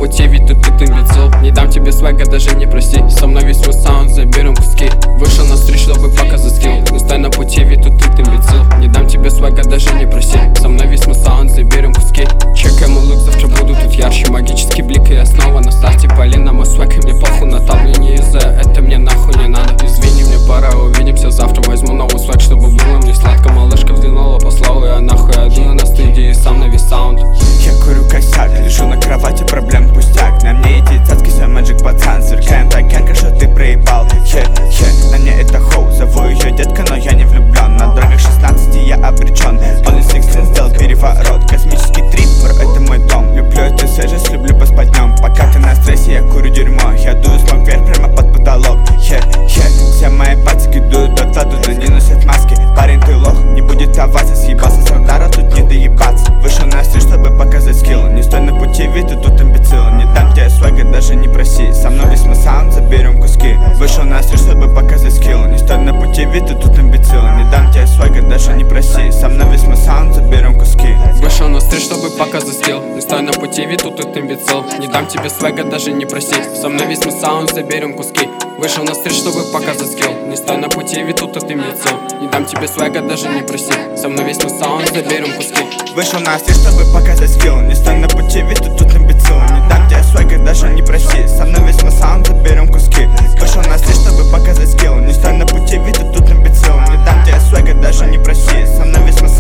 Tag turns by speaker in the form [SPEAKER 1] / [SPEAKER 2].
[SPEAKER 1] пути, ведь ты имбецил. Не дам тебе свега, даже не прости. Со мной весь мой саунд, заберем куски. Вышел на стрит, чтобы показать скилл. Не стой на пути, ведь ты имбецил. Не дам тебе свега, даже не прости. Со мной весь мой саунд, заберем куски. Чекай мой лук, завтра буду тут ярче. Магический блик, и я снова на старте. Полина, мой свег, и мне похуй на табло. Не из-за это мне нахуй не надо. Извини, мне пора, увидимся завтра. Возьму новый свег, чтобы было мне сладко. Малышка взглянула по слову, я нахуй иду на студии, сам на весь саунд.
[SPEAKER 2] Я курю косяк, лежу на кровати, проблем пустяк. На мне эти цацки, свой мэджик пацан. Сверкаем так ярко, что ты проебал. На мне это хоу, зову ее детка, но я не влюблен. На дорогах 16 я обречен. Only 16 сделал переворот. Космический трип, это мой дом. Люблю эту свежесть, люблю поспать днем. Пока ты на стрессе, я курю дерьмо. Я дую смог вверх прямо под потолок. Все мои пацки дуют от ладу, но не носят маски. Парень, ты лох, не будет аваза. Съебался с радара, тут не доебаться. Вышел на стрит, чтобы показать скилл. Не стой на пути, ведь ты тут имбецил. Не дам тебе свега, даже не проси. Со мной весь мой саунд, заберем куски. Вышел на стрит, чтобы показать скилл. Не стой на пути, ведь ты тут имбецил. Не дам тебе свега, даже не проси. Со мной весь мой саунд, заберем куски.
[SPEAKER 1] Вышел на стрит, чтобы показать скилл. Не стой на пути, ведь тут имбецил. Не дам тебе свега, даже не проси. Со мной весь мой саунд, заберем куски. Вышел на стрит, чтобы показать скилл. Не стой на пути, ведь тут имбецил. Не дам тебе свега, даже не проси. Со мной весь мой саунд, заберем куски.
[SPEAKER 2] Вышел на стрит, чтобы показать скилл. Не стой на пути, ведь ты тут имбецил. Не дам тебе свега, даже не проси. Со мной весь мой саунд, заберем куски. Вышел на стрит, чтобы показать скилл. Не стой на пути, ведь ты тут имбецил. Не дам тебе свега, даже не проси. Со мной весь мой